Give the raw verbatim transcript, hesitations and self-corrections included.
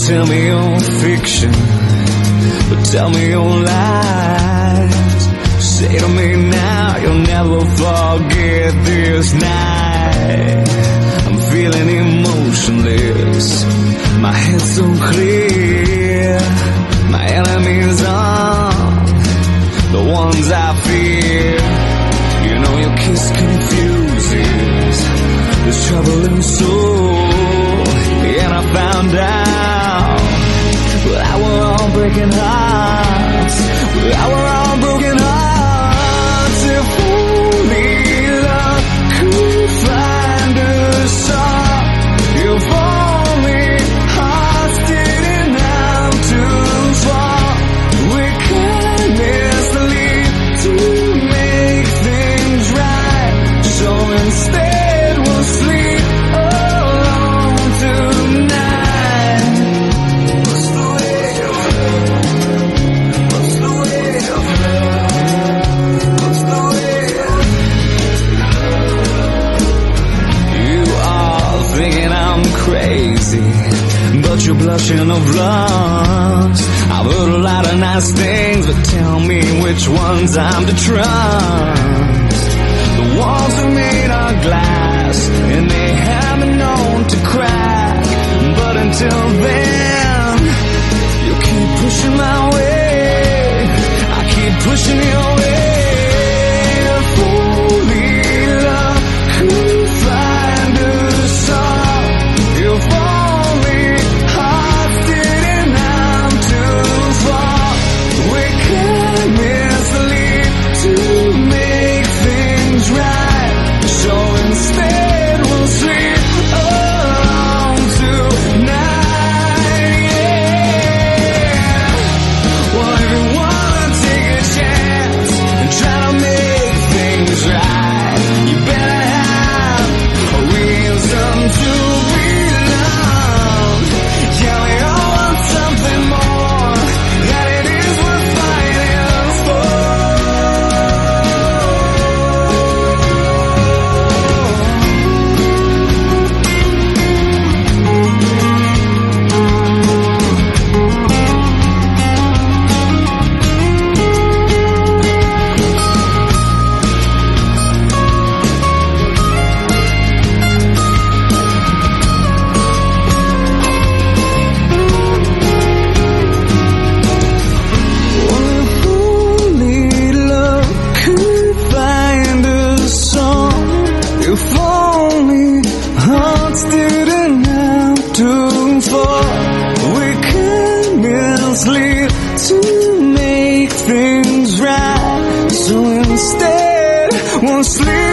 tell me your fiction, but tell me your lies. Say to me now you'll never forget this night. I'm feeling emotionless, my head's so clear. My enemies are the ones I fear. You know your kiss confuses this troubling soul. And I found out that we're all breaking hearts. That we're all broken hearts. If only love could find us all. If only hearts didn't have to fall. We could miss the lead to make things right. So instead we'll sleep alone tonight. What's the way of love? What's the way of love? What's the way of love? You are thinking I'm crazy, but you're blushing of lust. I've heard a lot of nice things, but tell me which ones I'm to trust. The walls are made of glass, and they haven't known to crack. But until then, you keep pushing my way, I keep pushing your way. If only love could find us all. If only hearts didn't have to fall. We can miss the lead to make things right. So instead we'll sleep alone tonight. Yeah. Well, if you wanna take a chance and try to make things right, you better have a reason to belong. Yeah, we all want something more than it is worth fighting for. If only love could find us all. If only hearts didn't have to fall. We could mislead to make things right. So instead we'll sleep